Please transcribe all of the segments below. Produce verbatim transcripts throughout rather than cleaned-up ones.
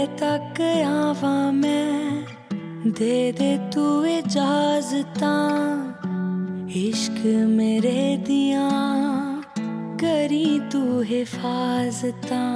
तक आवा मैं, दे दे तू इजाजतां, इश्क मेरे दियां करी तू हिफाजतां।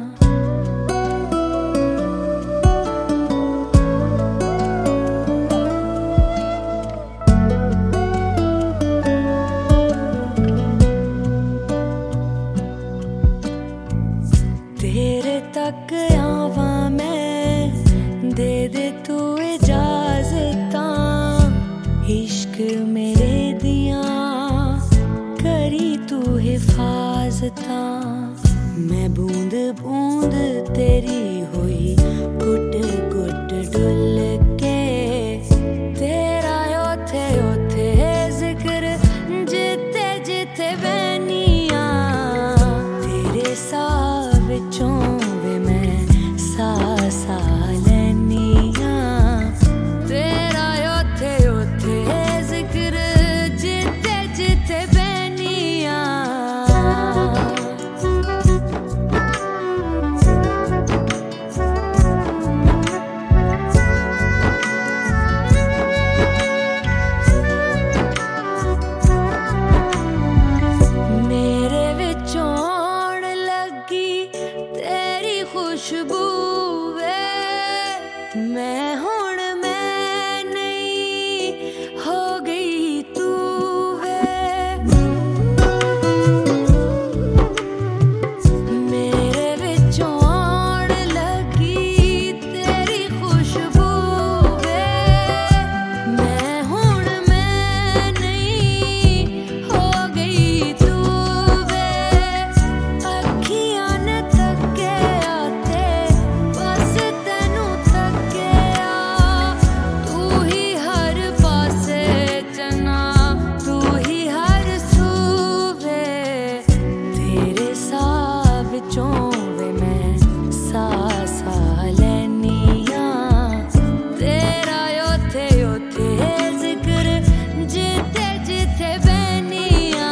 तेरे तक आवा मैं, दे दे तू इजाजतां, इश्क मेरे दियां करी तू हिफाजतां। मैं बूंद बूंद तेरी हुई गुट गुट डुल के, तेरा ओथे ओथे जिक्र जिथे जिथे बैनियां। तेरे साह विचों वे मैं सा सा लैनियां, तेरा ओथे ओथे जिक्र जिथे जिथे बैनियां। मेरे विचों आउण लगी तेरी खुशबू वे, मैं हुण मैं नहीं हो गई तू वे। मेरे विचों आउण लगी तेरी खुशबू वे, मैं हुण मैं नहीं हो गई तू वे। अखियां ने तक्किया ते बस तैनू तक्किया, तू ही हर पासे चना, तू ही हर सूबे। तेरे साह विचों वे मैं सा सा लैनियां, तेरा ओथे ओथे जिक्र जिथे जिथे बैनियां।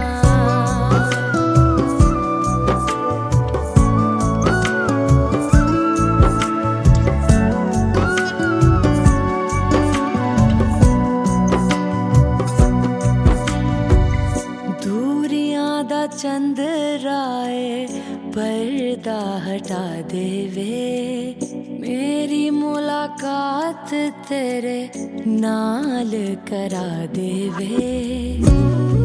दूरियां दा चंद्राए पर्दा हटा देवे, मेरी मुलाकात तेरे नाल करा देवे।